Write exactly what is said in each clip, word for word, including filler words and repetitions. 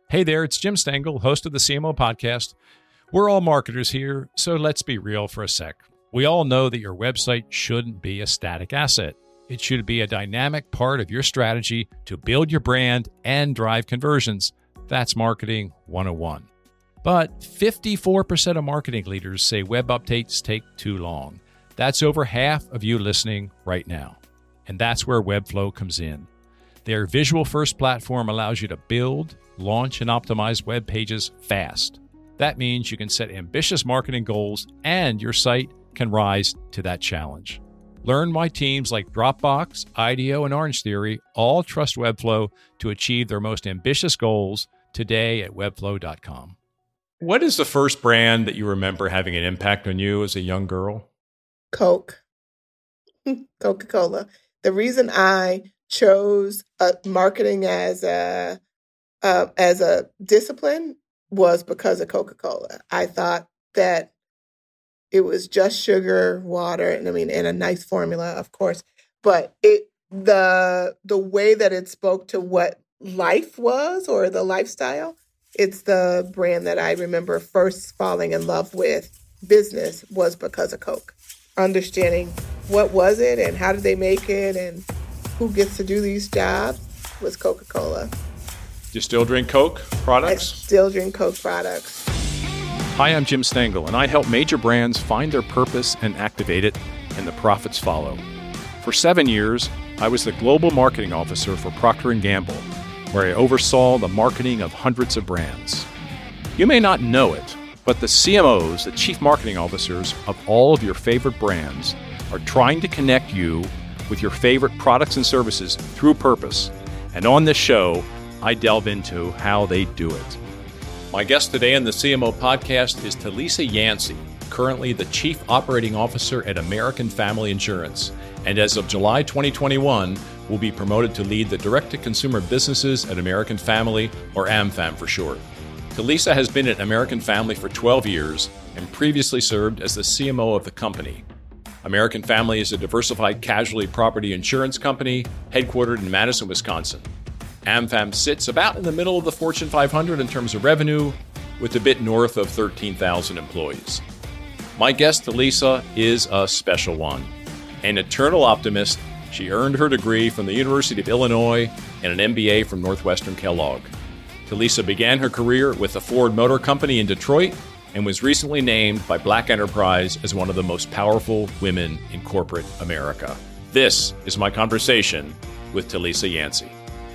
Hey there, it's Jim Stengel, host of the C M O Podcast. We're all marketers here, so let's be real for a sec. We all know that your website shouldn't be a static asset. It should be a dynamic part of your strategy to build your brand and drive conversions. That's Marketing one oh one. But fifty-four percent of marketing leaders say web updates take too long. That's over half of you listening right now. And that's where Webflow comes in. Their visual-first platform allows you to build, launch, and optimize web pages fast. That means you can set ambitious marketing goals and your site can rise to that challenge. Learn why teams like Dropbox, IDEO, and Orange Theory all trust Webflow to achieve their most ambitious goals today at webflow dot com. What is the first brand that you remember having an impact on you as a young girl? Coke. Coca-Cola. The reason I chose uh, marketing as a uh, as a discipline was because of Coca-Cola. I thought that it was just sugar, water, and I mean, and a nice formula, of course. But it the the way that it spoke to what life was or the lifestyle, it's the brand that I remember first falling in love with business was because of Coke. Understanding what was it and how did they make it and who gets to do these jobs was Coca-Cola. You still drink Coke products? I still drink Coke products. Hi, I'm Jim Stengel, and I help major brands find their purpose and activate it, and the profits follow. For seven years, I was the Global Marketing Officer for Procter and Gamble, where I oversaw the marketing of hundreds of brands. You may not know it, but the C M Os, the Chief Marketing Officers of all of your favorite brands, are trying to connect you with your favorite products and services through purpose. And on this show, I delve into how they do it. My guest today on the C M O Podcast is Talisa Yancey, currently the Chief Operating Officer at American Family Insurance, and as of July twenty twenty-one, will be promoted to lead the direct-to-consumer businesses at American Family, or AmFam for short. Talisa has been at American Family for twelve years and previously served as the C M O of the company. American Family is a diversified casualty property insurance company headquartered in Madison, Wisconsin. AmFam sits about in the middle of the Fortune five hundred in terms of revenue, with a bit north of thirteen thousand employees. My guest, Talisa, is a special one. An eternal optimist, she earned her degree from the University of Illinois and an M B A from Northwestern Kellogg. Talisa began her career with the Ford Motor Company in Detroit and was recently named by Black Enterprise as one of the most powerful women in corporate America. This is my conversation with Talisa Yancey.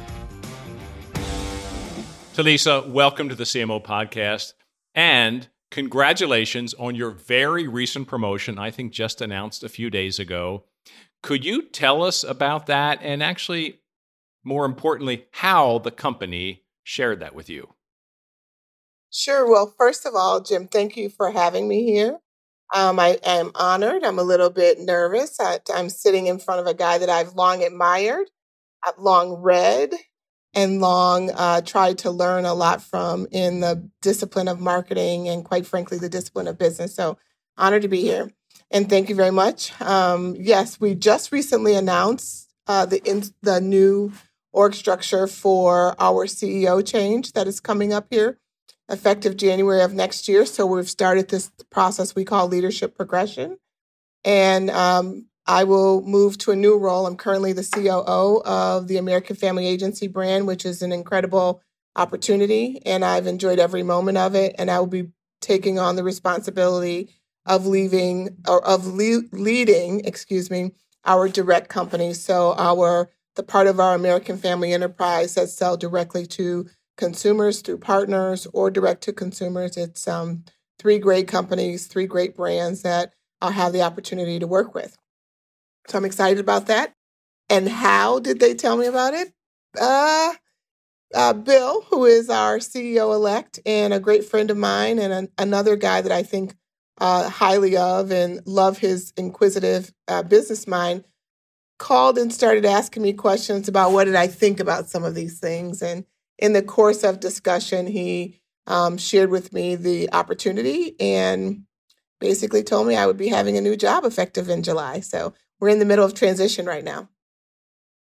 Talisa, welcome to the C M O Podcast, and congratulations on your very recent promotion, I think just announced a few days ago. Could you tell us about that and actually, more importantly, how the company shared that with you? Sure. Well, first of all, Jim, thank you for having me here. Um, I am honored. I'm a little bit nervous. I, I'm sitting in front of a guy that I've long admired, I've long read, and long uh, tried to learn a lot from in the discipline of marketing and, quite frankly, the discipline of business. So honored to be here. And thank you very much. Um, yes, we just recently announced uh, the in, the new org structure for our C E O change that is coming up here, effective January of next year. So we've started this process we call leadership progression. And um, I will move to a new role. I'm currently the C O O of the American Family Agency brand, which is an incredible opportunity. And I've enjoyed every moment of it. And I will be taking on the responsibility of leaving or of le- leading, excuse me, our direct company. So our the part of our American Family Enterprise that sell directly to consumers through partners or direct to consumers. It's um, three great companies, three great brands that I'll have the opportunity to work with. So I'm excited about that. And how did they tell me about it? Uh, uh, Bill, who is our C E O-elect and a great friend of mine and an, another guy that I think uh, highly of and love his inquisitive uh, business mind, called and started asking me questions about what did I think about some of these things. And in the course of discussion, he um, shared with me the opportunity and basically told me I would be having a new job effective in July. So we're in the middle of transition right now.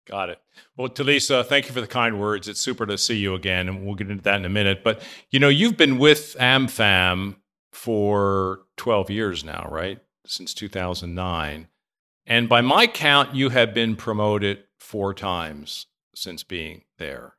Got it. Well, Talisa, thank you for the kind words. It's super to see you again, and we'll get into that in a minute. But, you know, you've been with AmFam for twelve years now, right? Since two thousand nine. And by my count, you have been promoted four times since being there.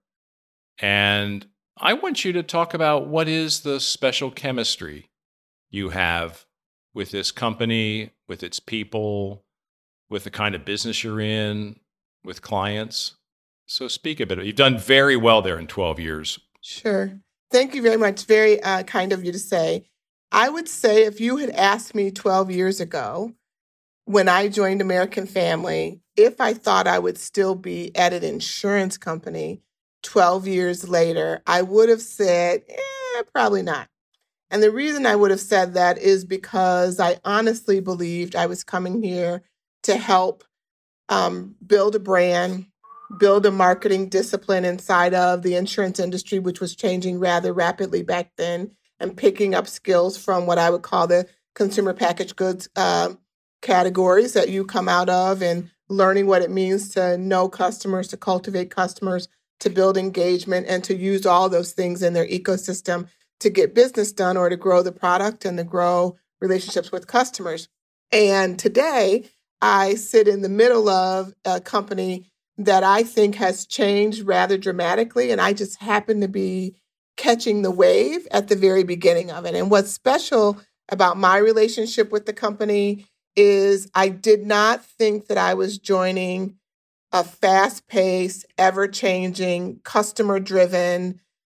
And I want you to talk about what is the special chemistry you have with this company, with its people, with the kind of business you're in, with clients. So speak a bit. You've done very well there in twelve years. Sure. Thank you very much. Very uh, kind of you to say. I would say if you had asked me twelve years ago, when I joined American Family, if I thought I would still be at an insurance company twelve years later, I would have said, eh, probably not. And the reason I would have said that is because I honestly believed I was coming here to help um, build a brand, build a marketing discipline inside of the insurance industry, which was changing rather rapidly back then, and picking up skills from what I would call the consumer packaged goods uh, categories that you come out of, and learning what it means to know customers, to cultivate customers, to build engagement, and to use all those things in their ecosystem to get business done or to grow the product and to grow relationships with customers. And today, I sit in the middle of a company that I think has changed rather dramatically, and I just happen to be catching the wave at the very beginning of it. And what's special about my relationship with the company is I did not think that I was joining a fast-paced, ever-changing, customer-driven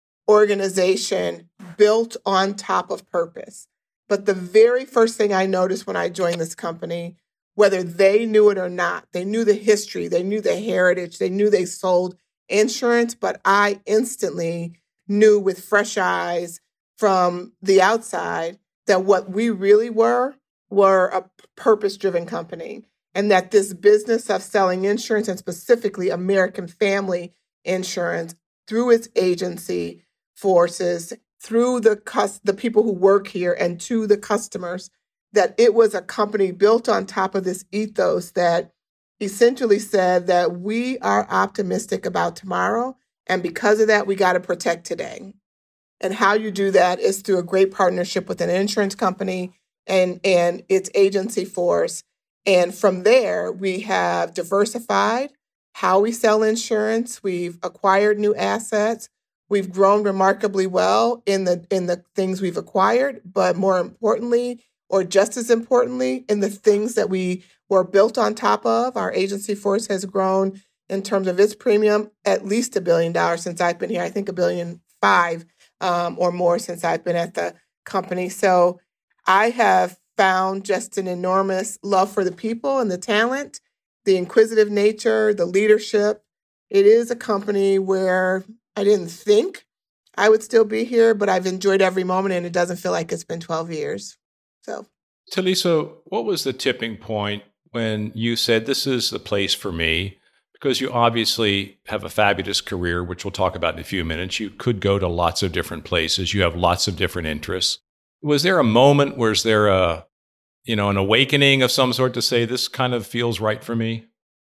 organization built on top of purpose. But the very first thing I noticed when I joined this company, whether they knew it or not, they knew the history, they knew the heritage, they knew they sold insurance, but I instantly knew with fresh eyes from the outside that what we really were were a purpose-driven company, and that this business of selling insurance, and specifically American Family Insurance, through its agency forces, through the cus- the people who work here, and to the customers, that it was a company built on top of this ethos that essentially said that we are optimistic about tomorrow, and because of that, we got to protect today. And how you do that is through a great partnership with an insurance company and, and its agency force. And from there, we have diversified how we sell insurance. We've acquired new assets. We've grown remarkably well in the in the things we've acquired, but more importantly, or just as importantly, in the things that we were built on top of. Our agency force has grown in terms of its premium at least a billion dollars since I've been here. I think a billion five um, or more since I've been at the company. So I have found just an enormous love for the people and the talent, the inquisitive nature, the leadership. It is a company where I didn't think I would still be here, but I've enjoyed every moment, and it doesn't feel like it's been twelve years. So, Talisa, what was the tipping point when you said, this is the place for me? Because you obviously have a fabulous career, which we'll talk about in a few minutes. You could go to lots of different places. You have lots of different interests. Was there a moment, was there a, you know, an awakening of some sort to say, this kind of feels right for me?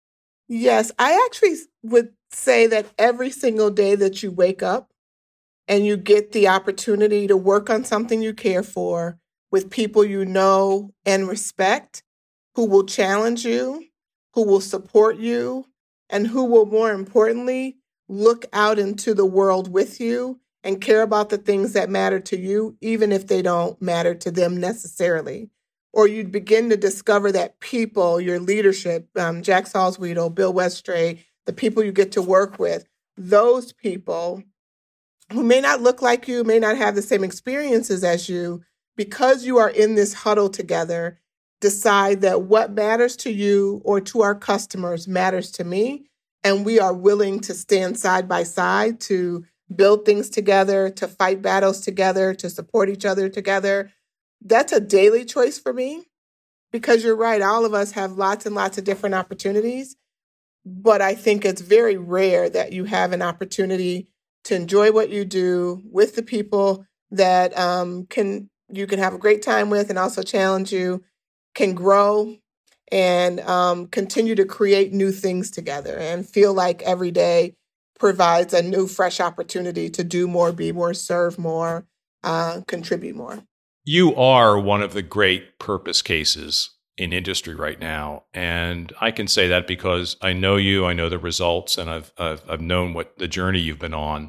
Yes, I actually would say that every single day that you wake up and you get the opportunity to work on something you care for with people you know and respect, who will challenge you, who will support you, and who will, more importantly, look out into the world with you and care about the things that matter to you, even if they don't matter to them necessarily. Or you'd begin to discover that people, your leadership, um, Jack Salzwedel, Bill Westray, the people you get to work with, those people who may not look like you, may not have the same experiences as you, because you are in this huddle together, decide that what matters to you or to our customers matters to me. And we are willing to stand side by side to build things together, to fight battles together, to support each other together. That's a daily choice for me, because you're right. All of us have lots and lots of different opportunities, but I think it's very rare that you have an opportunity to enjoy what you do with the people that um, can you can have a great time with and also challenge you, can grow, and um, continue to create new things together and feel like every day provides a new, fresh opportunity to do more, be more, serve more, uh, contribute more. You are one of the great purpose cases in industry right now. And I can say that because I know you, I know the results, and I've, I've, I've known what the journey you've been on.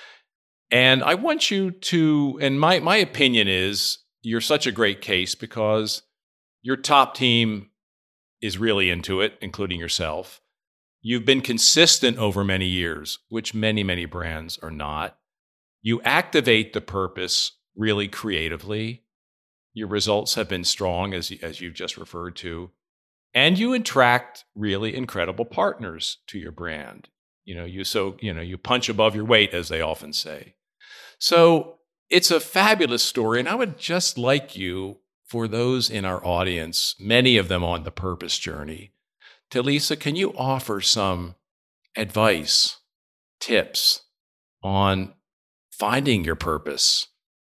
And I want you to, and my, my opinion is you're such a great case because your top team is really into it, including yourself. You've been consistent over many years, which many, many brands are not. You activate the purpose really creatively. Your results have been strong, as, as you've just referred to. And you attract really incredible partners to your brand. You know, you so, you know, you punch above your weight, as they often say. So it's a fabulous story. And I would just like you, for those in our audience, many of them on the purpose journey, Talisa, can you offer some advice, tips on finding your purpose,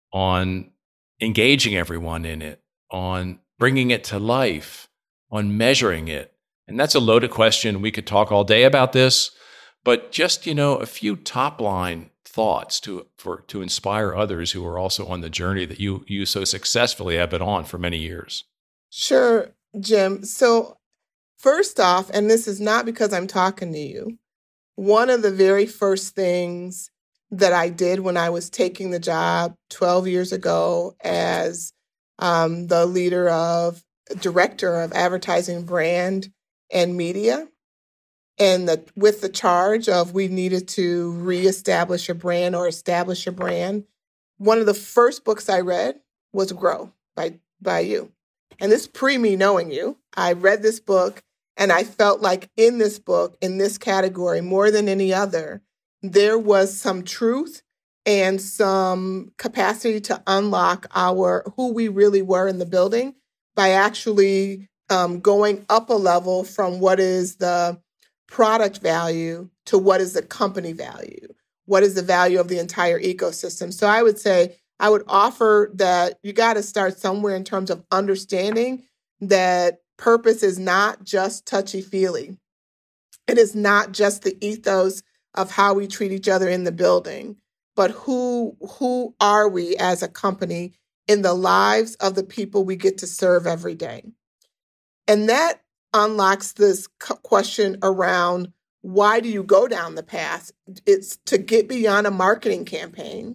on engaging everyone in it, on bringing it to life, on measuring it? And that's a loaded question. We could talk all day about this, but just, you know, a few top line thoughts to for to inspire others who are also on the journey that you you so successfully have been on for many years. Sure, Jim. So first off, and this is not because I'm talking to you, one of the very first things that I did when I was taking the job twelve years ago as um, the leader of, director of advertising, brand, and media, and the, with the charge of we needed to reestablish a brand or establish a brand, one of the first books I read was Grow by, by you. And this pre me knowing you, I read this book and I felt like in this book, in this category, more than any other, there was some truth and some capacity to unlock our who we really were in the building by actually um, going up a level from what is the product value to what is the company value, what is the value of the entire ecosystem. So I would say, I would offer that you got to start somewhere in terms of understanding that purpose is not just touchy-feely. It is not just the ethos of how we treat each other in the building, but who who are we as a company in the lives of the people we get to serve every day. And that unlocks this question around why do you go down the path? It's to get beyond a marketing campaign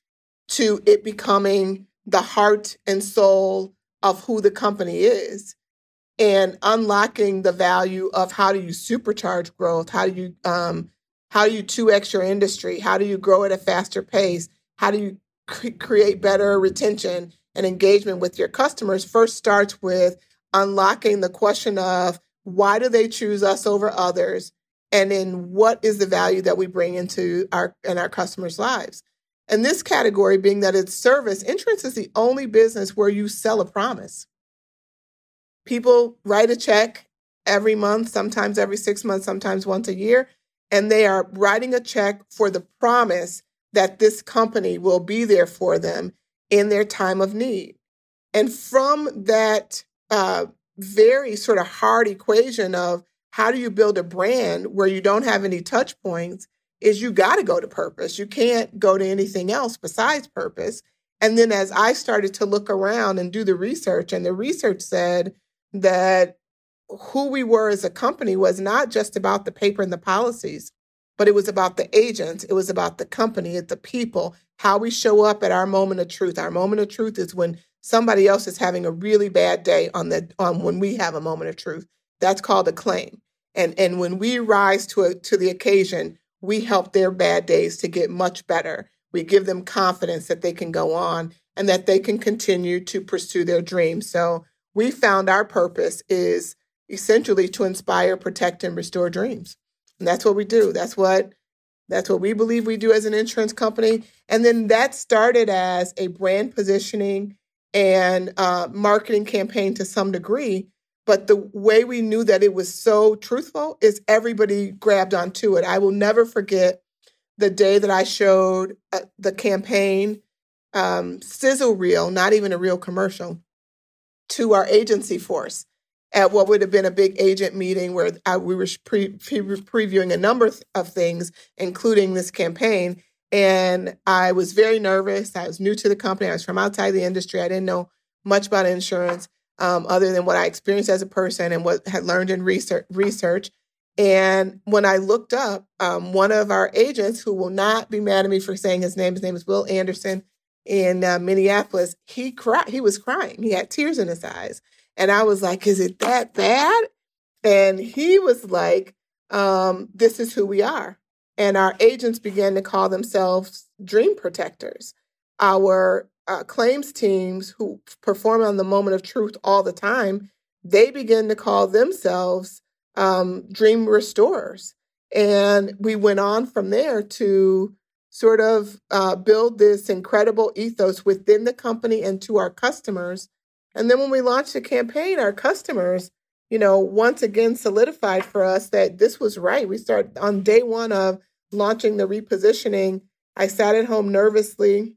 to it becoming the heart and soul of who the company is, and unlocking the value of how do you supercharge growth? How do you um, how do you two X your industry? How do you grow at a faster pace? How do you cre- create better retention and engagement with your customers? First starts with unlocking the question of why do they choose us over others? And then what is the value that we bring into our in our customers' lives? And this category being that it's service, insurance is the only business where you sell a promise. People write a check every month, sometimes every six months, sometimes once a year, and they are writing a check for the promise that this company will be there for them in their time of need. And from that uh, very sort of hard equation of how do you build a brand where you don't have any touch points, is you got to go to purpose. You can't go to anything else besides purpose. And then as I started to look around and do the research, and the research said that who we were as a company was not just about the paper and the policies, but it was about the agents. It was about the company, the people, how we show up at our moment of truth. Our moment of truth is when somebody else is having a really bad day on the on when we have a moment of truth. That's called a claim. And and when we rise to a, to the occasion, we help their bad days to get much better. We give them confidence that they can go on and that they can continue to pursue their dreams. So we found our purpose is essentially to inspire, protect, and restore dreams. And that's what we do. That's what that's what we believe we do as an insurance company. And then that started as a brand positioning and uh, marketing campaign to some degree. But the way we knew that it was so truthful is everybody grabbed onto it. I will never forget the day that I showed uh, the campaign um, sizzle reel, not even a real commercial, to our agency force. at what would have been a big agent meeting where I, we were pre, pre, previewing a number of things, including this campaign. And I was very nervous. I was new to the company. I was from outside the industry. I didn't know much about insurance um, other than what I experienced as a person and what had learned in research. research. And when I looked up, um, one of our agents, who will not be mad at me for saying his name, his name is Will Anderson in uh, Minneapolis, he cried. He was crying. He had tears in his eyes. And I was like, is it that bad? And he was like, um, this is who we are. And our agents began to call themselves dream protectors. Our uh, claims teams, who perform on the moment of truth all the time, they began to call themselves um, dream restorers. And we went on from there to sort of uh, build this incredible ethos within the company and to our customers. And then when we launched the campaign, our customers, you know, once again solidified for us that this was right. We started on day one of launching the repositioning. I sat at home nervously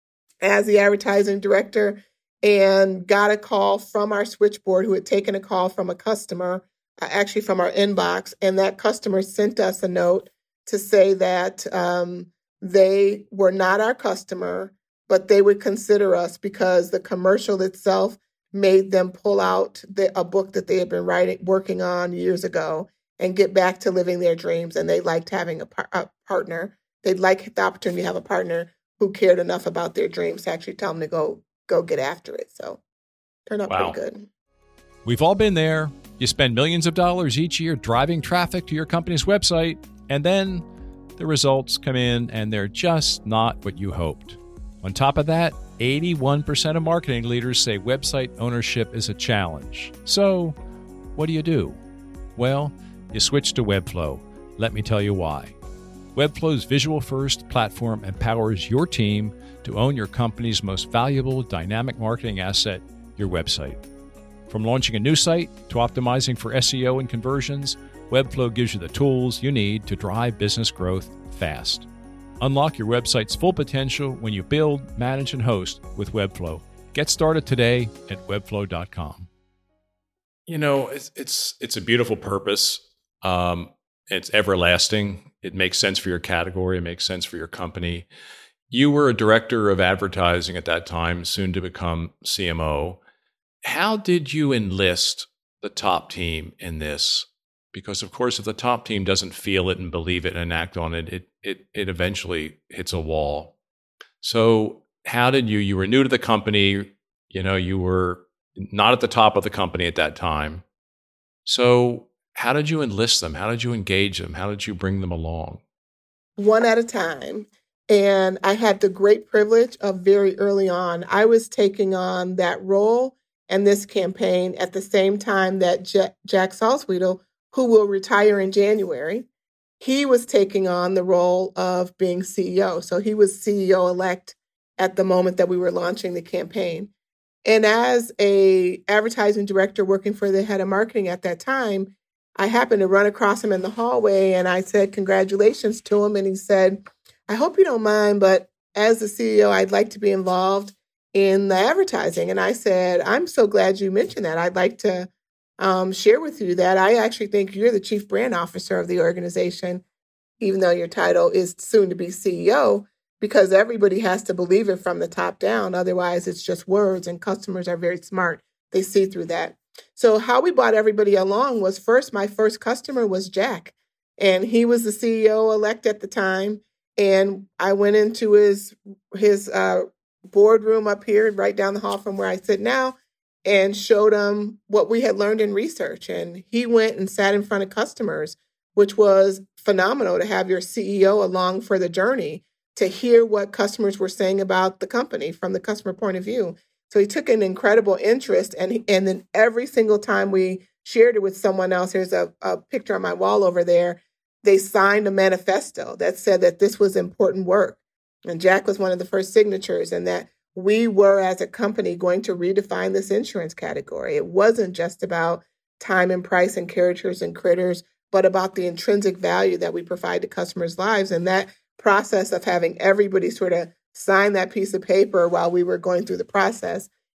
as the advertising director and got a call from our switchboard who had taken a call from a customer, uh, actually from our inbox. And that customer sent us a note to say that um, they were not our customer, but they would consider us because the commercial itself made them pull out the, a book that they had been writing, working on years ago and get back to living their dreams. And they liked having a, par- a partner. They'd like the opportunity to have a partner who cared enough about their dreams to actually tell them to go, go get after it. So turned out Wow. pretty good. We've all been there. You spend millions of dollars each year driving traffic to your company's website, and then the results come in and they're just not what you hoped. On top of that, eighty-one percent of marketing leaders say website ownership is a challenge. So what do you do? Well, you switch to Webflow. Let me tell you why. Webflow's visual-first platform empowers your team to own your company's most valuable dynamic marketing asset, your website. From launching a new site to optimizing for S E O and conversions, Webflow gives you the tools you need to drive business growth fast. Unlock your website's full potential when you build, manage, and host with Webflow. Get started today at webflow dot com. You know, it's it's, it's a beautiful purpose. Um, it's everlasting. It makes sense for your category. It makes sense for your company. You were a director of advertising at that time, soon to become C M O. How did you enlist the top team in this? Because, of course, if the top team doesn't feel it and believe it and act on it, it it it eventually hits a wall. So how did you, you were new to the company, you know, you were not at the top of the company at that time. So how did you enlist them? How did you engage them? How did you bring them along? One at a time. And I had the great privilege of very early on, I was taking on that role and this campaign at the same time that J- Jack Salzwedel, who will retire in January, he was taking on the role of being C E O. So he was C E O-elect at the moment that we were launching the campaign. And as a advertising director working for the head of marketing at that time, I happened to run across him in the hallway and I said, congratulations to him. And he said, I hope you don't mind, but as the C E O, I'd like to be involved in the advertising. And I said, I'm so glad you mentioned that. I'd like to um, share with you that I actually think you're the chief brand officer of the organization, even though your title is soon to be C E O, because everybody has to believe it from the top down. Otherwise, it's just words, and customers are very smart. They see through that. So how we brought everybody along was first, my first customer was Jack, and he was the C E O-elect at the time. And I went into his his uh, boardroom up here, right down the hall from where I sit now, and showed him what we had learned in research. And he went and sat in front of customers, which was phenomenal to have your C E O along for the journey, to hear what customers were saying about the company from the customer point of view. So he took an incredible interest. And, he, and then every single time we shared it with someone else, here's a, a picture on my wall over there, they signed a manifesto that said that this was important work. And Jack was one of the first signatures, and that we were, as a company, going to redefine this insurance category. It wasn't just about time and price and characters and critters, but about the intrinsic value that we provide to customers' lives. And that process of having everybody sort of sign that piece of paper while we were going through the process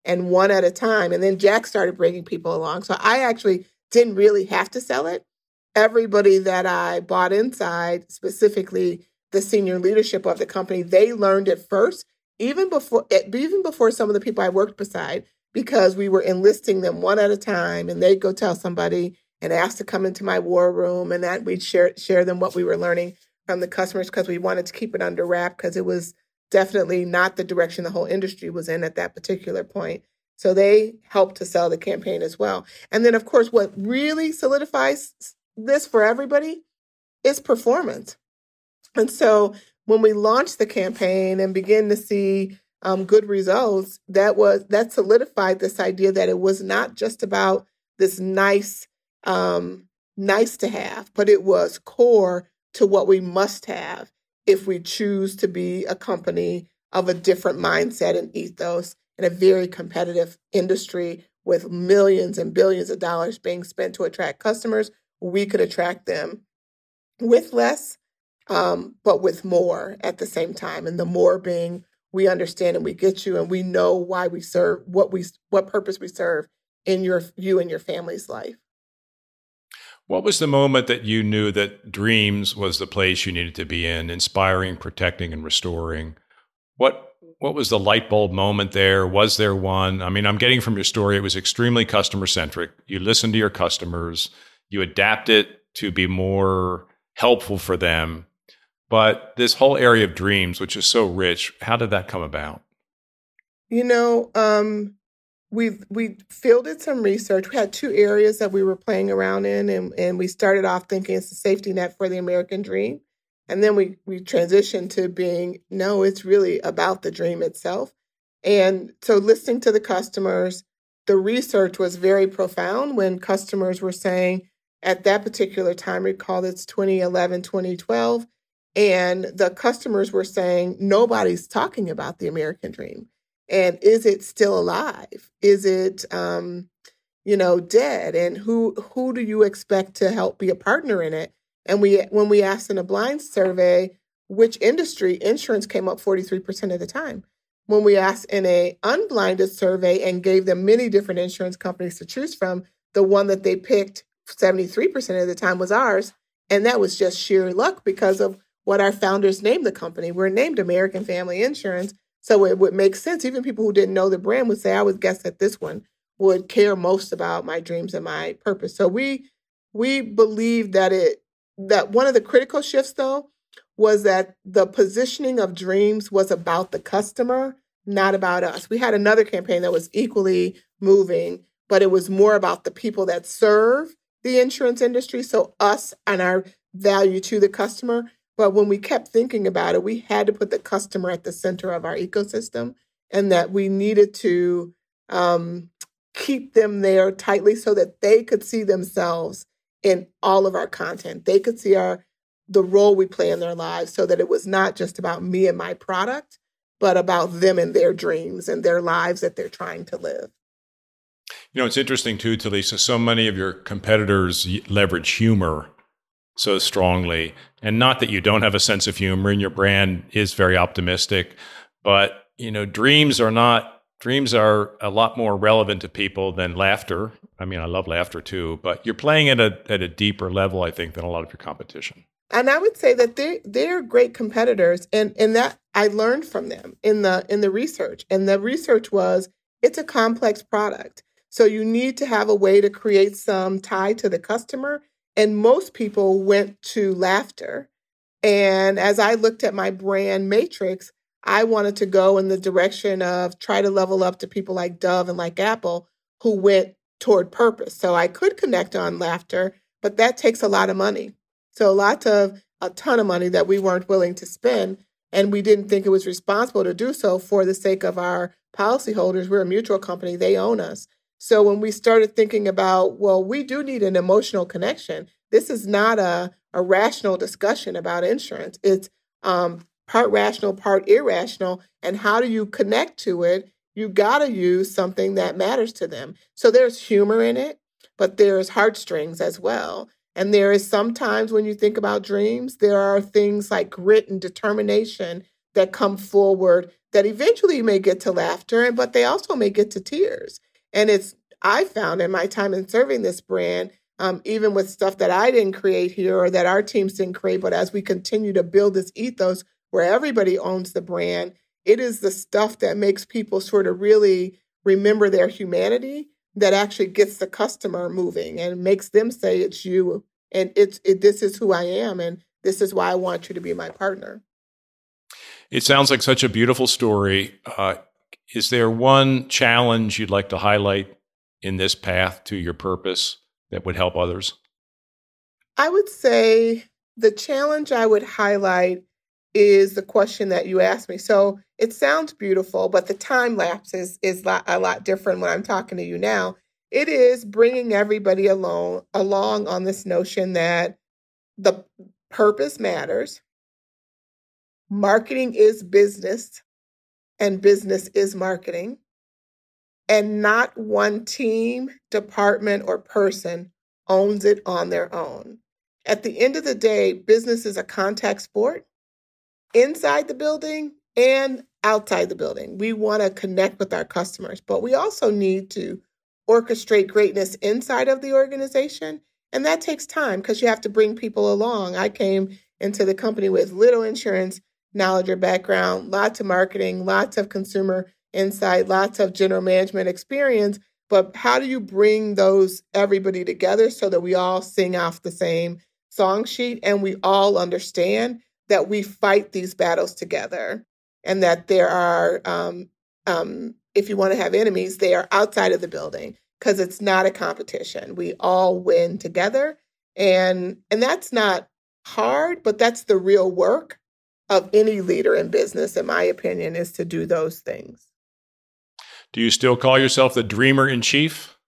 and one at a time. And then Jack started bringing people along. So I actually didn't really have to sell it. Everybody that I bought inside, specifically the senior leadership of the company, they learned it first, even before even before some of the people I worked beside, because we were enlisting them one at a time, and they'd go tell somebody and ask to come into my war room, and that we'd share share them what we were learning from the customers, because we wanted to keep it under wrap, because it was definitely not the direction the whole industry was in at that particular point. So they helped to sell the campaign as well. And then, of course, what really solidifies this for everybody is performance. And so when we launched the campaign and began to see um, good results, that was that solidified this idea that it was not just about this nice, um, nice to have, but it was core to what we must have if we choose to be a company of a different mindset and ethos in a very competitive industry with millions and billions of dollars being spent to attract customers. We could attract them with less, um, but with more at the same time. And the more being, we understand and we get you, and we know why we serve, what we, what purpose we serve in your, you and your family's life. What was the moment that you knew that Dreams was the place you needed to be in, inspiring, protecting, and restoring? What what was the light bulb moment there? Was there one? I mean, I'm getting from your story, it was extremely customer-centric. You listened to your customers. You adapt it to be more helpful for them. But this whole area of Dreams, which is so rich, how did that come about? You know, um, We've we fielded some research. We had two areas that we were playing around in, and, and we started off thinking it's a safety net for the American dream. And then we we transitioned to being, no, it's really about the dream itself. And so listening to the customers, the research was very profound when customers were saying at that particular time, recall it's twenty eleven, twenty twelve, and the customers were saying, nobody's talking about the American dream. And is it still alive? Is it, um, you know, dead? And who who do you expect to help be a partner in it? And we when we asked in a blind survey, which industry, insurance came up forty-three percent of the time. When we asked in a unblinded survey and gave them many different insurance companies to choose from, the one that they picked seventy-three percent of the time was ours. And that was just sheer luck because of what our founders named the company. We're named American Family Insurance. So it would make sense. Even people who didn't know the brand would say, I would guess that this one would care most about my dreams and my purpose. So we we believe that it that one of the critical shifts, though, was that the positioning of Dreams was about the customer, not about us. We had another campaign that was equally moving, but it was more about the people that serve the insurance industry. So us and our value to the customer. But when we kept thinking about it, we had to put the customer at the center of our ecosystem, and that we needed to um, keep them there tightly so that they could see themselves in all of our content. They could see our the role we play in their lives, so that it was not just about me and my product, but about them and their dreams and their lives that they're trying to live. You know, it's interesting too, Talisa, so many of your competitors leverage humor so strongly. And not that you don't have a sense of humor and your brand is very optimistic, but, you know, dreams are not, dreams are a lot more relevant to people than laughter. I mean, I love laughter too, but you're playing at a at a deeper level, I think, than a lot of your competition. And I would say that they they're great competitors, and and that I learned from them in the in the research. And the research was, it's a complex product. So you need to have a way to create some tie to the customer. And most people went to laughter. And as I looked at my brand matrix, I wanted to go in the direction of try to level up to people like Dove and like Apple, who went toward purpose. So I could connect on laughter, but that takes a lot of money. So a lot of, a ton of money that we weren't willing to spend. And we didn't think it was responsible to do so for the sake of our policyholders. We're a mutual company. They own us. So when we started thinking about, well, we do need an emotional connection. This is not a, a rational discussion about insurance. It's um, part rational, part irrational. And how do you connect to it? You got to use something that matters to them. So there's humor in it, but there's heartstrings as well. And there is sometimes when you think about dreams, there are things like grit and determination that come forward that eventually you may get to laughter, but they also may get to tears. And it's, I found in my time in serving this brand, um, even with stuff that I didn't create here or that our teams didn't create, but as we continue to build this ethos where everybody owns the brand, it is the stuff that makes people sort of really remember their humanity that actually gets the customer moving and makes them say it's you and it's it, this is who I am and this is why I want you to be my partner. It sounds like such a beautiful story. Uh, is there one challenge you'd like to highlight in this path to your purpose that would help others? I would say the challenge I would highlight is the question that you asked me. So it sounds beautiful, but the time lapse is, is a lot different when I'm talking to you now. It is bringing everybody along, along on this notion that the purpose matters, marketing is business, and business is marketing, and not one team, department, or person owns it on their own. At the end of the day, business is a contact sport. Inside the building and outside the building. We want to connect with our customers, but we also need to orchestrate greatness inside of the organization. And that takes time because you have to bring people along. I came into the company with little insurance knowledge or background, lots of marketing, lots of consumer insight, lots of general management experience. But how do you bring those everybody together so that we all sing off the same song sheet and we all understand that we fight these battles together and that there are, um, um, if you want to have enemies, they are outside of the building because it's not a competition. We all win together. And, and that's not hard, but that's the real work of any leader in business, in my opinion, is to do those things. Do you still call yourself the dreamer in chief?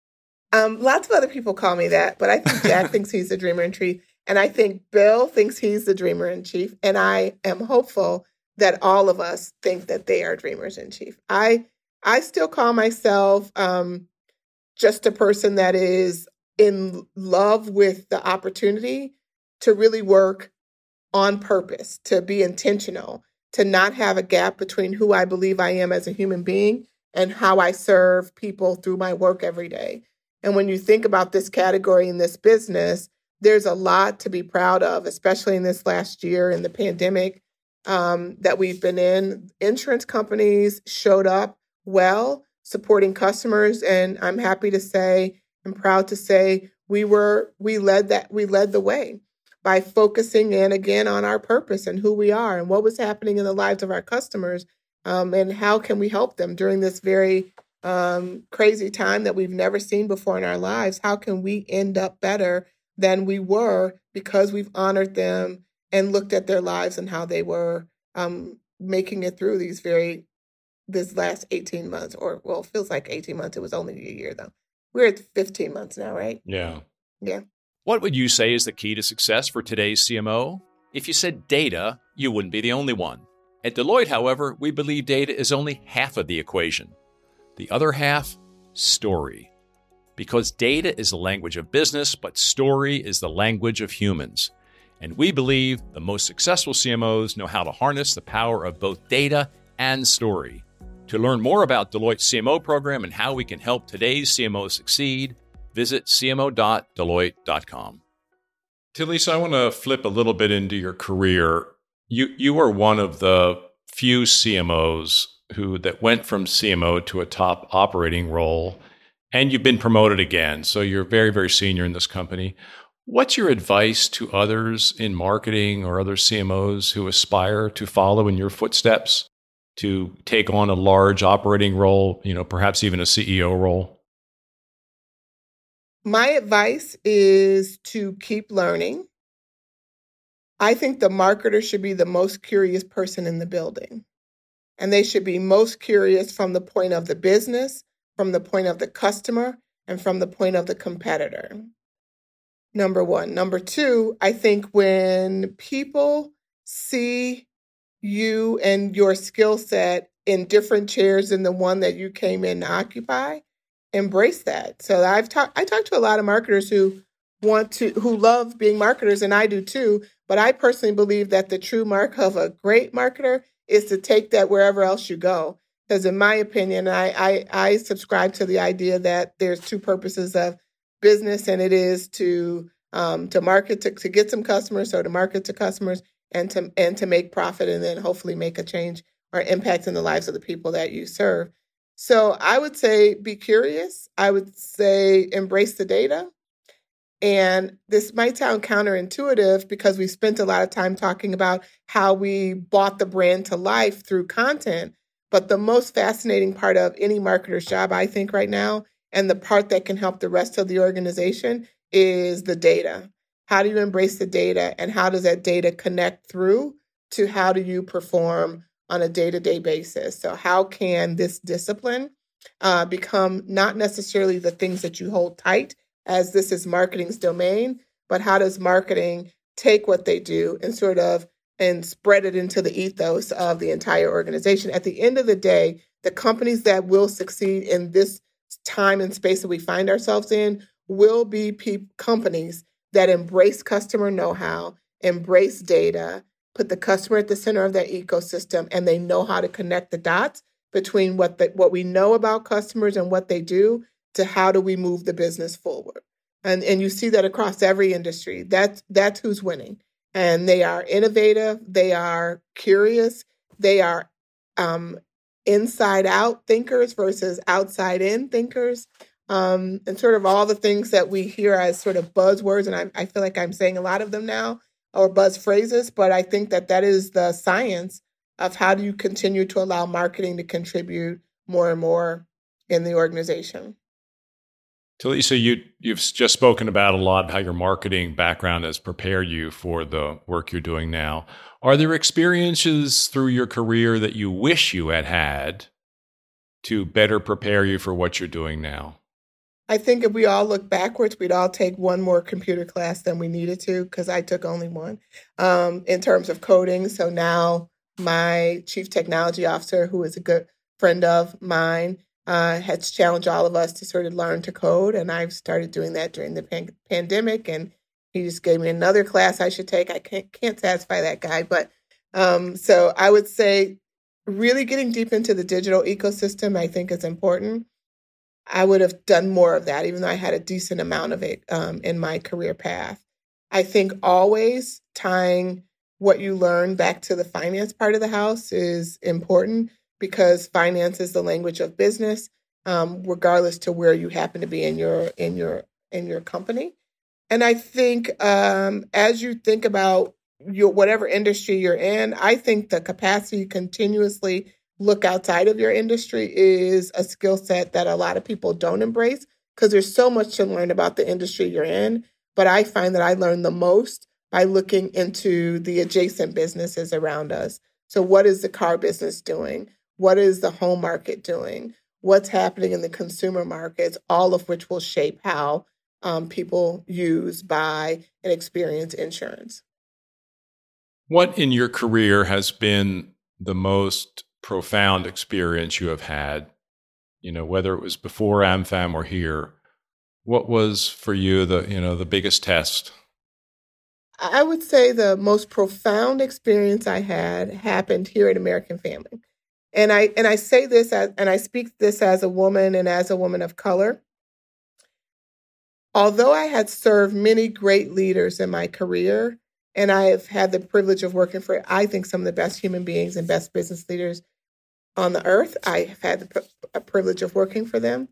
Um, lots of other people call me that, but I think Jack thinks he's the dreamer in chief. And I think Bill thinks he's the dreamer in chief. And I am hopeful that all of us think that they are dreamers in chief. I I still call myself um, just a person that is in love with the opportunity to really work on purpose, to be intentional, to not have a gap between who I believe I am as a human being and how I serve people through my work every day. And when you think about this category in this business, there's a lot to be proud of, especially in this last year in the pandemic um, that we've been in. Insurance companies showed up well, supporting customers, and I'm happy to say and proud to say we were we led that we led the way by focusing in again on our purpose and who we are and what was happening in the lives of our customers, um, and how can we help them during this very um, crazy time that we've never seen before in our lives. How can we end up better than we were because we've honored them and looked at their lives and how they were um, making it through these very, this last eighteen months, or well, it feels like eighteen months. It was only a year though. We're at fifteen months now, right? Yeah. Yeah. What would you say is the key to success for today's C M O? If you said data, you wouldn't be the only one. At Deloitte, however, we believe data is only half of the equation. The other half, story. Because data is the language of business, but story is the language of humans. And we believe the most successful C M Os know how to harness the power of both data and story. To learn more about Deloitte's C M O program and how we can help today's C M Os succeed, visit c m o dot deloitte dot com. Talisa, I want to flip a little bit into your career. You you are one of the few C M Os who that went from C M O to a top operating role. And you've been promoted again, so you're very, very senior in this company. What's your advice to others in marketing or other C M Os who aspire to follow in your footsteps to take on a large operating role, you know, perhaps even a C E O role? My advice is to keep learning. I think the marketer should be the most curious person in the building. And they should be most curious from the point of the business, from the point of the customer, and from the point of the competitor. Number one. Number two, I think when people see you and your skill set in different chairs than the one that you came in to occupy, embrace that. So I've talked I talked to a lot of marketers who want to who love being marketers, and I do too, but I personally believe that the true mark of a great marketer is to take that wherever else you go. Because in my opinion, I, I, I subscribe to the idea that there's two purposes of business, and it is to um, to market to, to get some customers, so to market to customers and to and to make profit, and then hopefully make a change or impact in the lives of the people that you serve. So I would say be curious. I would say embrace the data. And this might sound counterintuitive because we spent a lot of time talking about how we brought the brand to life through content. But the most fascinating part of any marketer's job, I think, right now, and the part that can help the rest of the organization is the data. How do you embrace the data, and how does that data connect through to how do you perform on a day-to-day basis? So how can this discipline uh, become not necessarily the things that you hold tight, as this is marketing's domain, but how does marketing take what they do and sort of and spread it into the ethos of the entire organization? At the end of the day, the companies that will succeed in this time and space that we find ourselves in will be pe- companies that embrace customer know-how, embrace data, put the customer at the center of their ecosystem, and they know how to connect the dots between what the, what we know about customers and what they do to how do we move the business forward. And, and you see that across every industry. That's, that's who's winning. And they are innovative. They are curious. They are um, inside-out thinkers versus outside-in thinkers. Um, and sort of all the things that we hear as sort of buzzwords, and I, I feel like I'm saying a lot of them now, or buzz phrases, but I think that that is the science of how do you continue to allow marketing to contribute more and more in the organization. Talisa, you, you've just spoken about a lot how your marketing background has prepared you for the work you're doing now. Are there experiences through your career that you wish you had had to better prepare you for what you're doing now? I think if we all look backwards, we'd all take one more computer class than we needed to, because I took only one um, in terms of coding. So now my chief technology officer, who is a good friend of mine, uh, has challenged all of us to sort of learn to code. And I've started doing that during the pan- pandemic. And he just gave me another class I should take. I can't, can't satisfy that guy. But um, so I would say really getting deep into the digital ecosystem, I think is important. I would have done more of that, even though I had a decent amount of it um, in my career path. I think always tying what you learn back to the finance part of the house is important, because finance is the language of business, um, regardless to where you happen to be in your in your in your company. And I think um, as you think about your whatever industry you're in, I think the capacity to continuously look outside of your industry is a skill set that a lot of people don't embrace, because there's so much to learn about the industry you're in. But I find that I learn the most by looking into the adjacent businesses around us. So what is the car business doing? What is the home market doing? What's happening in the consumer markets, all of which will shape how um, people use, buy, and experience insurance. What in your career has been the most profound experience you have had, you know, whether it was before AmFam or here? What was for you the, you know, the biggest test? I would say the most profound experience I had happened here at American Family. And I and I say this as, and I speak this as a woman and as a woman of color. Although I had served many great leaders in my career, and I have had the privilege of working for, I think, some of the best human beings and best business leaders on the earth, I have had the a privilege of working for them.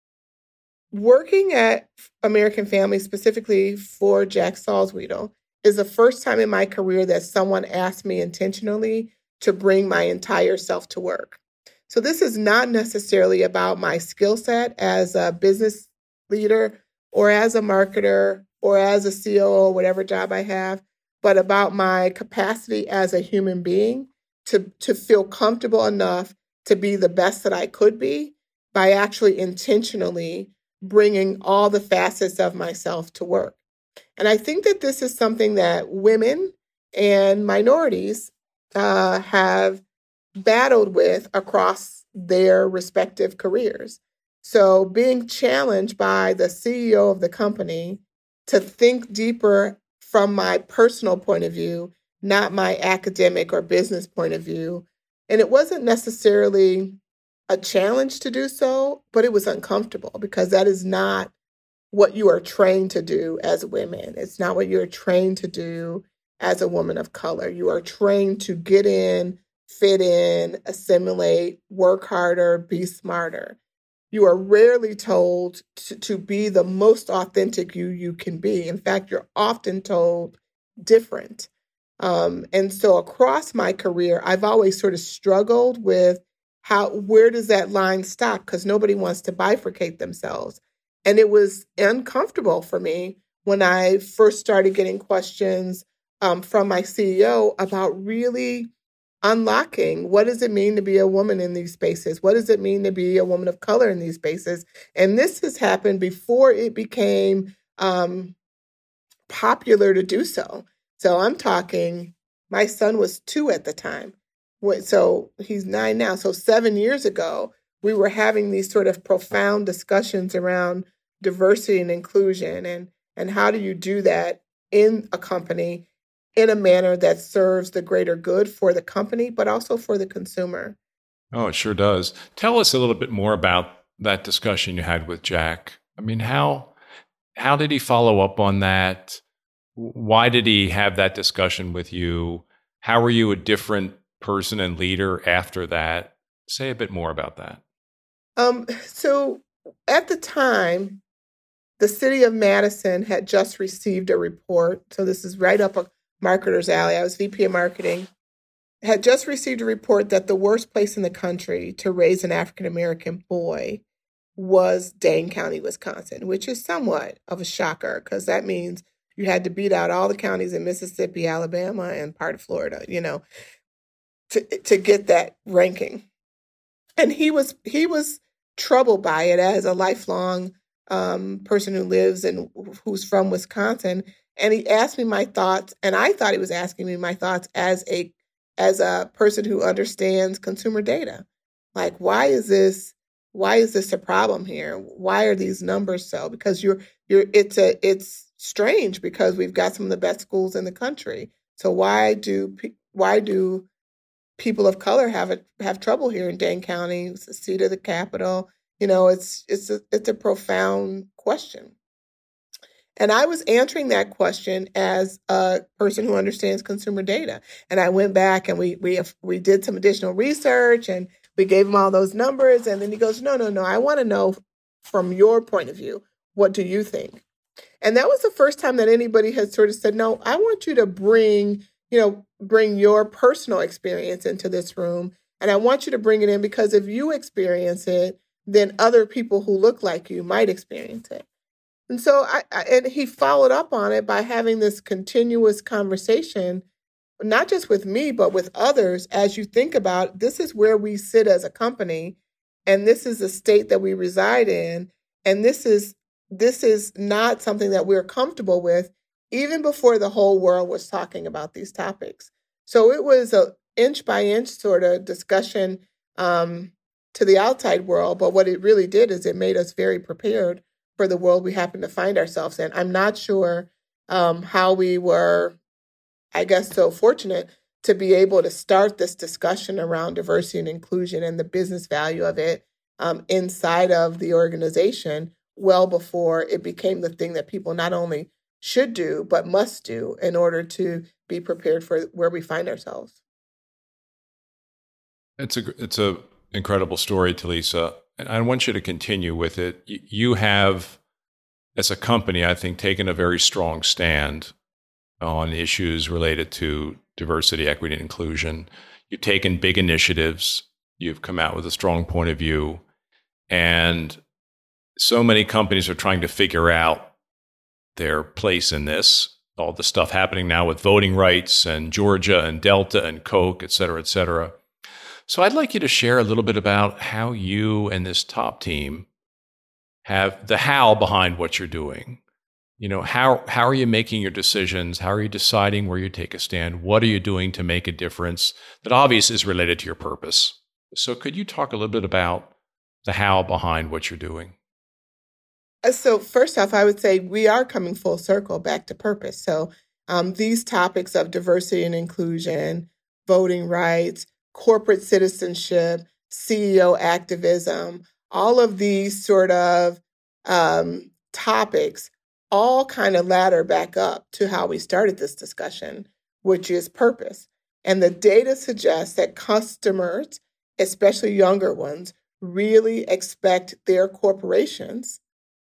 Working at American Family, specifically for Jack Salzwedel, is the first time in my career that someone asked me intentionally to bring my entire self to work. So this is not necessarily about my skill set as a business leader or as a marketer or as a C O O, whatever job I have, but about my capacity as a human being to, to feel comfortable enough to be the best that I could be by actually intentionally bringing all the facets of myself to work. And I think that this is something that women and minorities uh, have battled with across their respective careers. So being challenged by the C E O of the company to think deeper from my personal point of view, not my academic or business point of view, And it wasn't necessarily a challenge to do so, but it was uncomfortable because that is not what you are trained to do as women. It's not what you're trained to do as a woman of color. You are trained to get in, fit in, assimilate, work harder, be smarter. You are rarely told to, to be the most authentic you you can be. In fact, you're often told different. Um, and so across my career, I've always sort of struggled with how, where does that line stop? Because nobody wants to bifurcate themselves. And it was uncomfortable for me when I first started getting questions um, from my C E O about really unlocking what does it mean to be a woman in these spaces? What does it mean to be a woman of color in these spaces? And this has happened before it became um, popular to do so. So I'm talking, my son was two at the time. So he's nine now. So seven years ago, we were having these sort of profound discussions around diversity and inclusion and, and how do you do that in a company in a manner that serves the greater good for the company, but also for the consumer. Oh, it sure does. Tell us a little bit more about that discussion you had with Jack. I mean, how how did he follow up on that? Why did he have that discussion with you? How were you a different person and leader after that? Say a bit more about that. Um, so at the time, the city of Madison had just received a report. So this is right up a marketer's alley. I was V P of marketing. Had just received a report that the worst place in the country to raise an African-American boy was Dane County, Wisconsin, which is somewhat of a shocker because that means you had to beat out all the counties in Mississippi, Alabama, and part of Florida, you know, to to get that ranking. And he was he was troubled by it as a lifelong um, person who lives and who's from Wisconsin. And he asked me my thoughts, and I thought he was asking me my thoughts as a as a person who understands consumer data. Like, why is this? Why is this a problem here? Why are these numbers so? Because you're you're it's a it's strange because we've got some of the best schools in the country. So why do why do people of color have a, have trouble here in Dane County? It's the seat of the capital. You know, it's it's a, it's a profound question. And I was answering that question as a person who understands consumer data. And I went back and we we we did some additional research and we gave him all those numbers. And then he goes, no, no, no, I want to know from your point of view, what do you think? And that was the first time that anybody had sort of said, no, I want you to bring, you know, bring your personal experience into this room. And I want you to bring it in because if you experience it, then other people who look like you might experience it. And so I, I and he followed up on it by having this continuous conversation, not just with me, but with others, as you think about this is where we sit as a company, and this is the state that we reside in, and this is this is not something that we're comfortable with, even before the whole world was talking about these topics. So it was a inch by inch sort of discussion um, to the outside world, but what it really did is it made us very prepared for the world we happen to find ourselves in. I'm not sure um, how we were, I guess, so fortunate to be able to start this discussion around diversity and inclusion and the business value of it um, inside of the organization well before it became the thing that people not only should do, but must do in order to be prepared for where we find ourselves. It's a, it's a incredible story, Talisa. And I want you to continue with it. You have, as a company, I think, taken a very strong stand on issues related to diversity, equity, and inclusion. You've taken big initiatives. You've come out with a strong point of view. And so many companies are trying to figure out their place in this. All the stuff happening now with voting rights and Georgia and Delta and Coke, et cetera, et cetera. So I'd like you to share a little bit about how you and this top team have the how behind what you're doing. You know, how how are you making your decisions? How are you deciding where you take a stand? What are you doing to make a difference that obviously is related to your purpose? So could you talk a little bit about the how behind what you're doing? So first off, I would say we are coming full circle back to purpose. So um, these topics of diversity and inclusion, voting rights, corporate citizenship, C E O activism, all of these sort of um, topics all kind of ladder back up to how we started this discussion, which is purpose. And the data suggests that customers, especially younger ones, really expect their corporations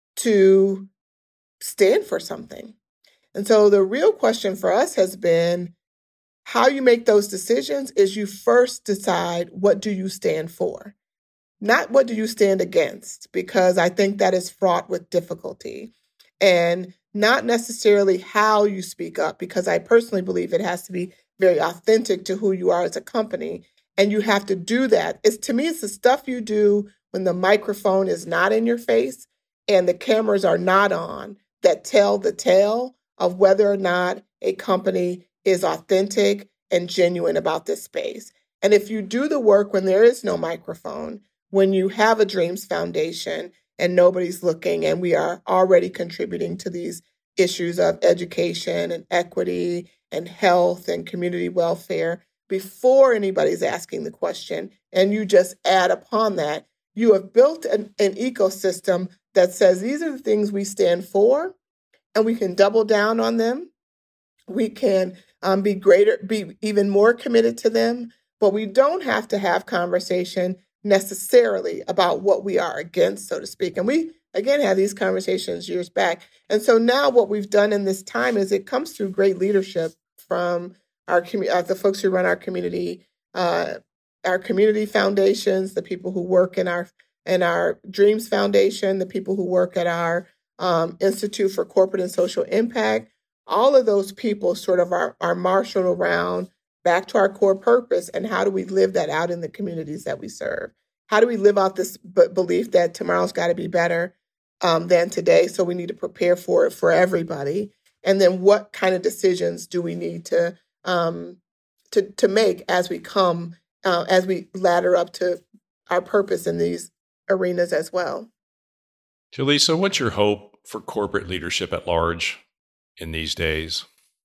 to stand for something. And so the real question for us has been, how you make those decisions is you first decide, what do you stand for? Not what do you stand against, because I think that is fraught with difficulty. And not necessarily how you speak up, because I personally believe it has to be very authentic to who you are as a company. And you have to do that. It's, to me, it's the stuff you do when the microphone is not in your face and the cameras are not on that tell the tale of whether or not a company is authentic and genuine about this space. And if you do the work when there is no microphone, when you have a Dreams Foundation and nobody's looking, and we are already contributing to these issues of education and equity and health and community welfare before anybody's asking the question, and you just add upon that, you have built an, an ecosystem that says these are the things we stand for, and we can double down on them. We can um, be greater, be even more committed to them, but we don't have to have conversation necessarily about what we are against, so to speak. And we, again, had these conversations years back. And so now what we've done in this time is it comes through great leadership from our community, uh, the folks who run our community, uh, our community foundations, the people who work in our in our Dreams Foundation, the people who work at our um, Institute for Corporate and Social Impact. All of those people sort of are, are marshaled around back to our core purpose, and how do we live that out in the communities that we serve? How do we live out this b- belief that tomorrow's got to be better um, than today, so we need to prepare for it for everybody? And then what kind of decisions do we need to um, to, to make as we come, uh, as we ladder up to our purpose in these arenas as well? Jaleesa, what's your hope for corporate leadership at large in these days?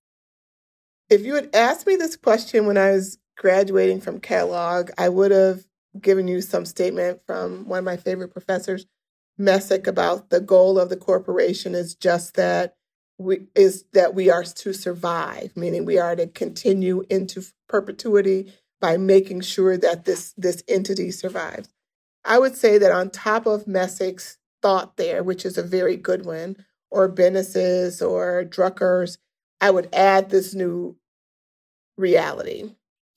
If you had asked me this question when I was graduating from Kellogg, I would have given you some statement from one of my favorite professors, Messick, about the goal of the corporation is just that we is that we are to survive, meaning we are to continue into perpetuity by making sure that this this entity survives. I would say that on top of Messick's thought there, which is a very good one, or Bennis's or Drucker's, I would add this new reality.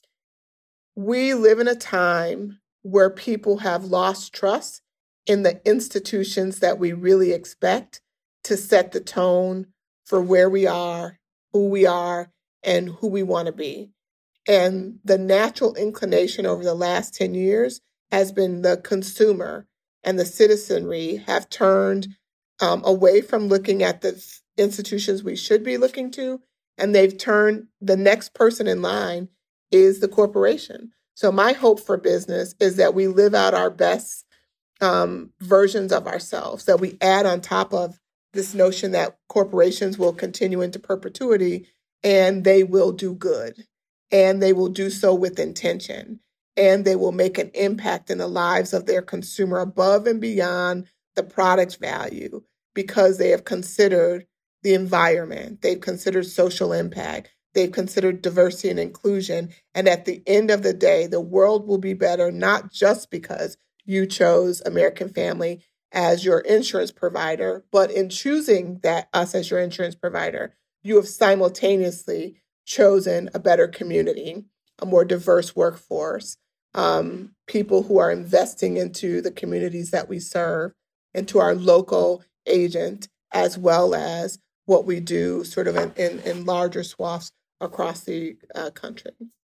We live in a time where people have lost trust in the institutions that we really expect to set the tone for where we are, who we are, and who we want to be. And the natural inclination over the last ten years has been the consumer and the citizenry have turned um, away from looking at the institutions we should be looking to, and they've turned, the next person in line is the corporation. So my hope for business is that we live out our best um, versions of ourselves, that we add on top of this notion that corporations will continue into perpetuity and they will do good, and they will do so with intention, and they will make an impact in the lives of their consumer above and beyond the product value, because they have considered the environment, they've considered social impact, they've considered diversity and inclusion. And at the end of the day, the world will be better, not just because you chose American Family as your insurance provider, but in choosing that us as your insurance provider, you have simultaneously chosen a better community, a more diverse workforce, um, people who are investing into the communities that we serve, into our local agent, as well as what we do sort of in, in, in larger swaths across the uh, country.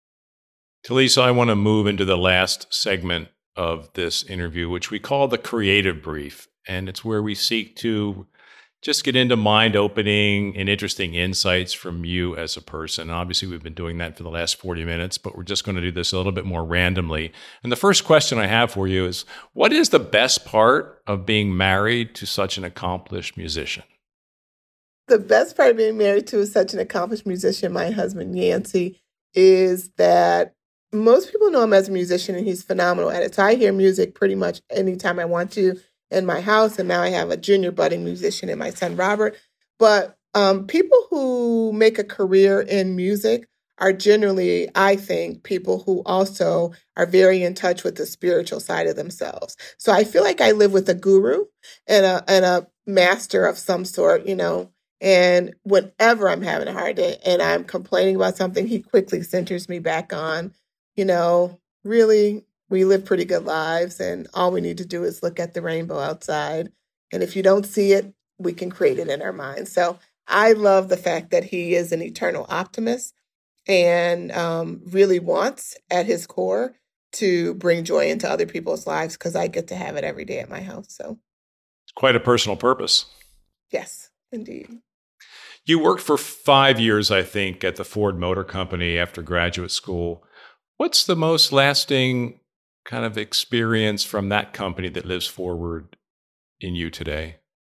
Jaleesa, I want to move into the last segment of this interview, which we call the creative brief. And it's where we seek to just get into mind-opening and interesting insights from you as a person. Obviously, we've been doing that for the last forty minutes, but we're just going to do this a little bit more randomly. And the first question I have for you is, what is the best part of being married to such an accomplished musician? The best part of being married to such an accomplished musician, my husband, Yancey, is that most people know him as a musician, and he's phenomenal at it. So I hear music pretty much anytime I want to in my house. And now I have a junior budding musician in my son, Robert. But um, people who make a career in music are generally, I think, people who also are very in touch with the spiritual side of themselves. So I feel like I live with a guru and a, and a master of some sort, you know, and whenever I'm having a hard day and I'm complaining about something, he quickly centers me back on, you know, really, we live pretty good lives, and all we need to do is look at the rainbow outside. And if you don't see it, we can create it in our minds. So I love the fact that he is an eternal optimist and um, really wants at his core to bring joy into other people's lives, because I get to have it every day at my house. So it's quite a personal purpose. Yes, indeed. You worked for five years, I think, at the Ford Motor Company after graduate school. What's the most lasting kind of experience from that company that lives forward in you today?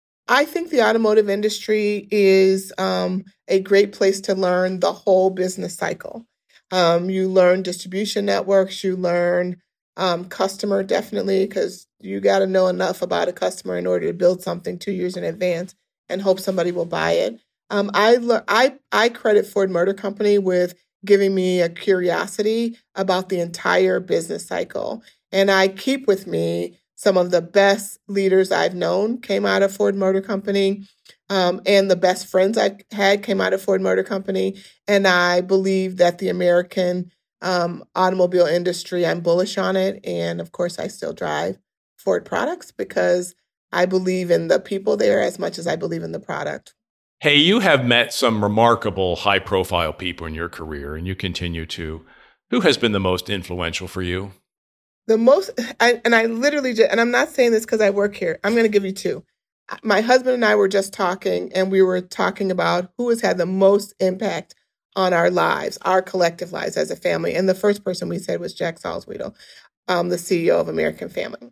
I think the automotive industry is um, a great place to learn the whole business cycle. Um, you learn distribution networks, you learn um, customer, definitely, because you got to know enough about a customer in order to build something two years in advance and hope somebody will buy it. Um, I, le- I I credit Ford Motor Company with giving me a curiosity about the entire business cycle. And I keep with me some of the best leaders I've known came out of Ford Motor Company, um, and the best friends I've had came out of Ford Motor Company. And I believe that the American um, automobile industry, I'm bullish on it. And of course, I still drive Ford products because I believe in the people there as much as I believe in the product. Hey, you have met some remarkable high-profile people in your career, and you continue to. Who has been the most influential for you? The most, I, and I literally just, and I'm not saying this because I work here. I'm going to give you two. My husband and I were just talking, and we were talking about who has had the most impact on our lives, our collective lives as a family. And the first person we said was Jack Salzwedel, um, the C E O of American Family.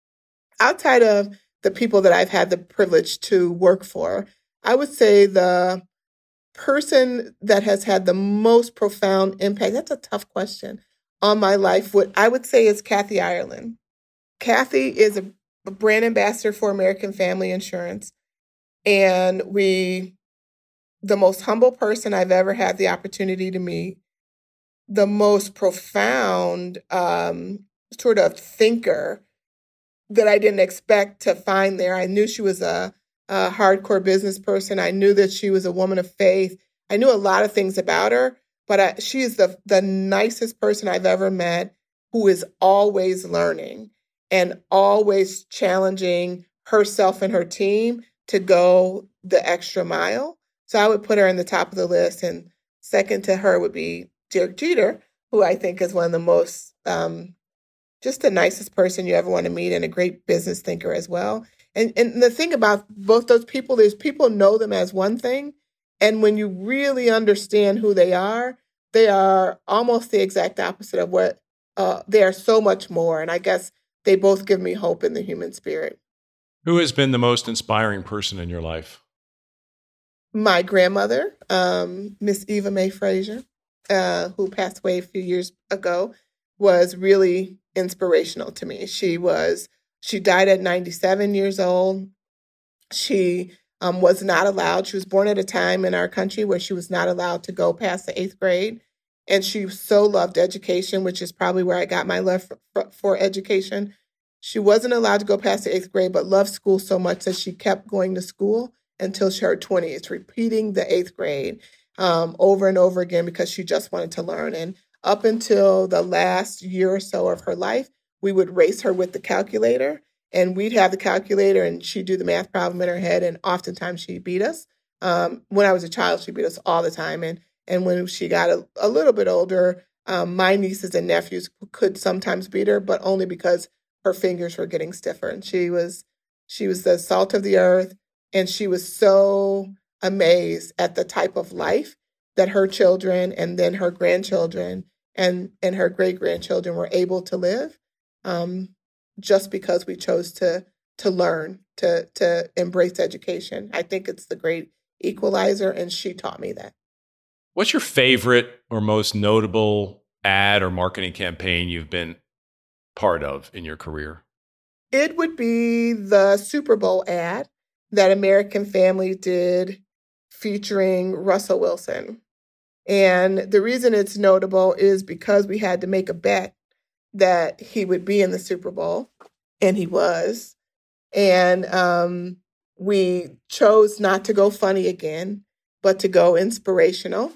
Outside of the people that I've had the privilege to work for, I would say the person that has had the most profound impact, that's a tough question, on my life, what I would say is Kathy Ireland. Kathy is a, a brand ambassador for American Family Insurance. And we, the most humble person I've ever had the opportunity to meet, the most profound um, sort of thinker that I didn't expect to find there. I knew she was a, a hardcore business person. I knew that she was a woman of faith. I knew a lot of things about her. But I, she is the, the nicest person I've ever met, who is always learning and always challenging herself and her team to go the extra mile. So I would put her in the top of the list. And second to her would be Derek Jeter, who I think is one of the most, um, just the nicest person you ever want to meet, and a great business thinker as well. And, and the thing about both those people is people know them as one thing. And when you really understand who they are, they are almost the exact opposite of what uh, they are, so much more. And I guess they both give me hope in the human spirit. Who has been the most inspiring person in your life? My grandmother, um, Miss Eva Mae Frazier, uh, who passed away a few years ago, was really inspirational to me. She was, she died at ninety-seven years old. She Um, was not allowed. She was born at a time in our country where she was not allowed to go past the eighth grade. And she so loved education, which is probably where I got my love for, for, for education. She wasn't allowed to go past the eighth grade, but loved school so much that she kept going to school until she her twenties, repeating the eighth grade um, over and over again because she just wanted to learn. And up until the last year or so of her life, we would race her with the calculator. And we'd have the calculator and she'd do the math problem in her head. And oftentimes she beat us. Um, when I was a child, she beat us all the time. And and when she got a, a little bit older, um, my nieces and nephews could sometimes beat her, but only because her fingers were getting stiffer. And she was she was the salt of the earth. And she was so amazed at the type of life that her children and then her grandchildren and, and her great-grandchildren were able to live. Um, just because we chose to to learn, to to embrace education. I think it's the great equalizer, and she taught me that. What's your favorite or most notable ad or marketing campaign you've been part of in your career? It would be the Super Bowl ad that American Family did featuring Russell Wilson. And the reason it's notable is because we had to make a bet that he would be in the Super Bowl, and he was. And um, we chose not to go funny again, but to go inspirational.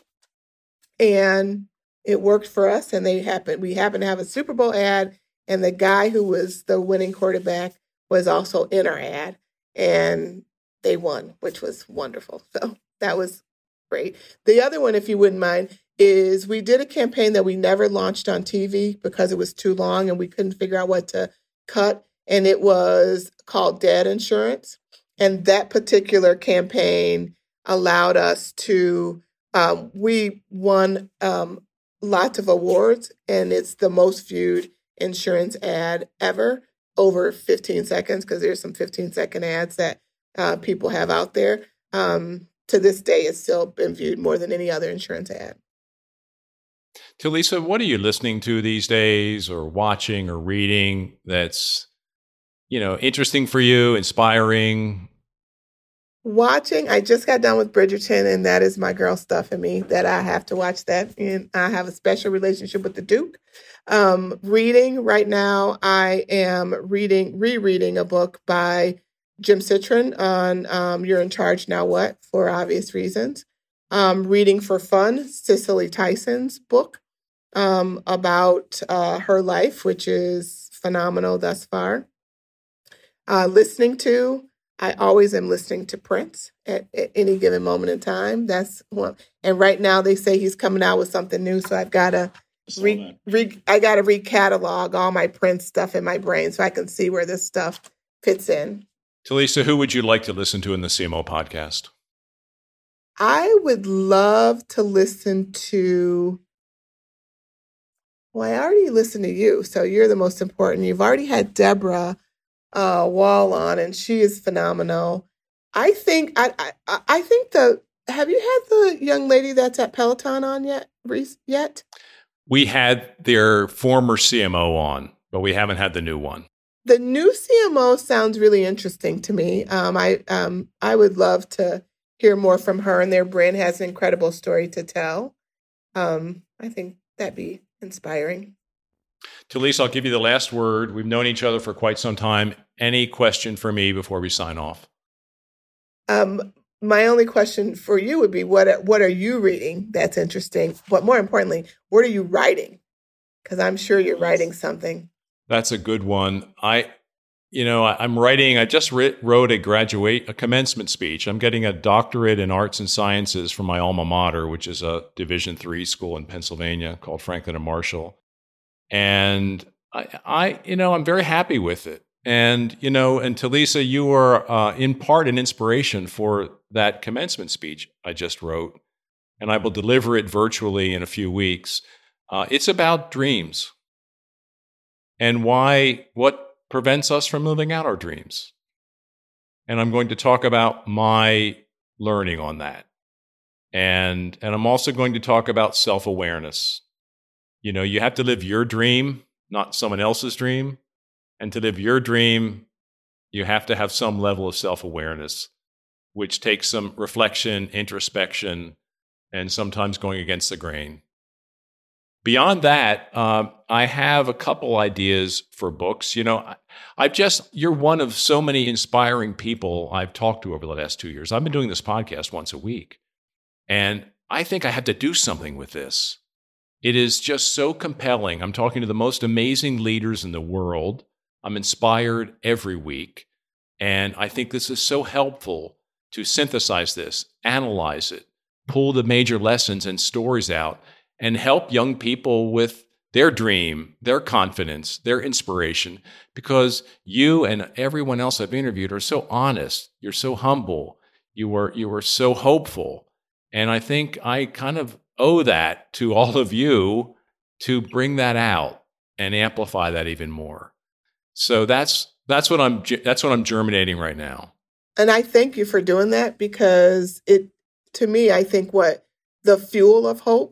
And it worked for us, and they happened. We happened to have a Super Bowl ad, and the guy who was the winning quarterback was also in our ad, and they won, which was wonderful. So that was great. The other one, if you wouldn't mind, is we did a campaign that we never launched on T V because it was too long and we couldn't figure out what to cut. And it was called Dead Insurance. And that particular campaign allowed us to, um, we won um, lots of awards, and it's the most viewed insurance ad ever, over fifteen seconds, because there's some fifteen second ads that uh, people have out there. Um, to this day, it's still been viewed more than any other insurance ad. Tulisa, what are you listening to these days, or watching or reading that's, you know, interesting for you, inspiring? Watching, I just got done with Bridgerton, and that is my girl stuff in me, that I have to watch that. And I have a special relationship with the Duke. Um, reading right now, I am reading, rereading a book by Jim Citron on um, You're in Charge Now What, for obvious reasons. Um, reading for fun, Cicely Tyson's book um, about uh, her life, which is phenomenal thus far. Uh, listening to, I always am listening to Prince at, at any given moment in time. That's one. And right now they say he's coming out with something new, so I've got to re, re, I got to recatalog all my Prince stuff in my brain so I can see where this stuff fits in. Tulisa, who would you like to listen to in the C M O podcast? I would love to listen to, well, I already listened to you, so you're the most important. You've already had Deborah uh, Wall on, and she is phenomenal. I think, I, I I think the, have you had the young lady that's at Peloton on yet? yet? We had their former C M O on, but we haven't had the new one. The new C M O sounds really interesting to me. Um, I um, I would love to hear more from her, and their brand has an incredible story to tell. Um, I think that'd be inspiring. Tulisa, I'll give you the last word. We've known each other for quite some time. Any question for me before we sign off? Um, my only question for you would be, what what are you reading that's interesting? But more importantly, what are you writing? Because I'm sure you're writing something. That's a good one. I, you know, I, I'm writing, I just writ, wrote a graduate, a commencement speech. I'm getting a doctorate in arts and sciences from my alma mater, which is a Division three school in Pennsylvania called Franklin and Marshall. And I, I, you know, I'm very happy with it. And, you know, and Tulisa, you were uh, in part an inspiration for that commencement speech I just wrote. And I will deliver it virtually in a few weeks. Uh, it's about dreams. And why, what prevents us from living out our dreams. And I'm going to talk about my learning on that. And, and I'm also going to talk about self-awareness. You know, you have to live your dream, not someone else's dream. And to live your dream, you have to have some level of self-awareness, which takes some reflection, introspection, and sometimes going against the grain. Beyond that, um, I have a couple ideas for books. You know, I, I've just, you're one of so many inspiring people I've talked to over the last two years. I've been doing this podcast once a week. And I think I have to do something with this. It is just so compelling. I'm talking to the most amazing leaders in the world. I'm inspired every week. And I think this is so helpful to synthesize this, analyze it, pull the major lessons and stories out, and help young people with their dream, their confidence, their inspiration, because you and everyone else I've interviewed are so honest. You're so humble. You were, you were so hopeful. And I think I kind of owe that to all of you to bring that out and amplify that even more. So that's, that's what I'm, that's what I'm germinating right now. And I thank you for doing that, because it, to me, I think what the fuel of hope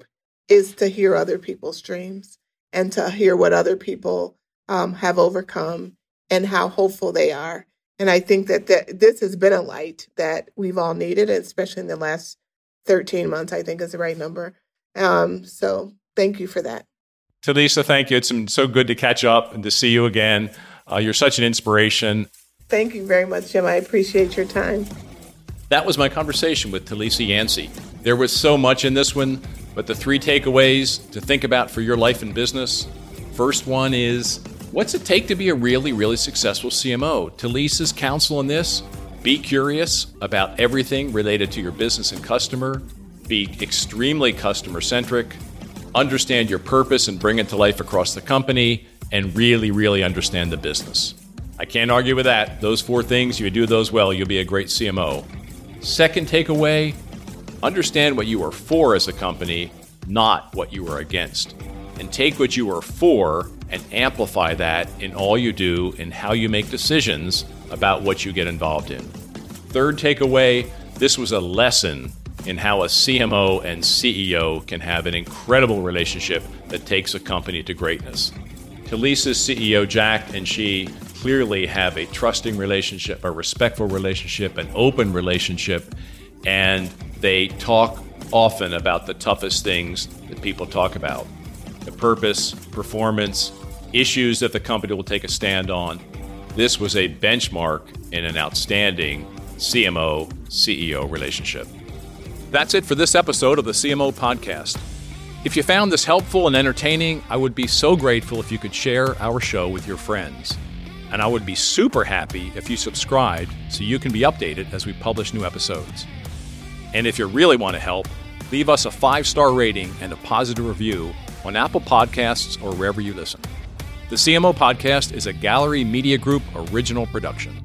is to hear other people's dreams and to hear what other people um, have overcome and how hopeful they are. And I think that th- this has been a light that we've all needed, especially in the last thirteen months, I think is the right number. Um, so thank you for that. Talisa, thank you. It's been so good to catch up and to see you again. Uh, you're such an inspiration. Thank you very much, Jim. I appreciate your time. That was my conversation with Talisa Yancey. There was so much in this one, but the three takeaways to think about for your life and business. First one is, what's it take to be a really, really successful C M O? Talisa's counsel on this: be curious about everything related to your business and customer. Be extremely customer-centric. Understand your purpose and bring it to life across the company, and really, really understand the business. I can't argue with that. Those four things, you do those well, you'll be a great C M O. Second takeaway, understand what you are for as a company, not what you are against. And take what you are for and amplify that in all you do and how you make decisions about what you get involved in. Third takeaway, this was a lesson in how a C M O and C E O can have an incredible relationship that takes a company to greatness. Talisa's C E O, Jack, and she clearly have a trusting relationship, a respectful relationship, an open relationship, and they talk often about the toughest things that people talk about. The purpose, performance, issues that the company will take a stand on. This was a benchmark in an outstanding C M O C E O relationship. That's it for this episode of the C M O Podcast. If you found this helpful and entertaining, I would be so grateful if you could share our show with your friends. And I would be super happy if you subscribed so you can be updated as we publish new episodes. And if you really want to help, leave us a five-star rating and a positive review on Apple Podcasts or wherever you listen. The C M O Podcast is a Gallery Media Group original production.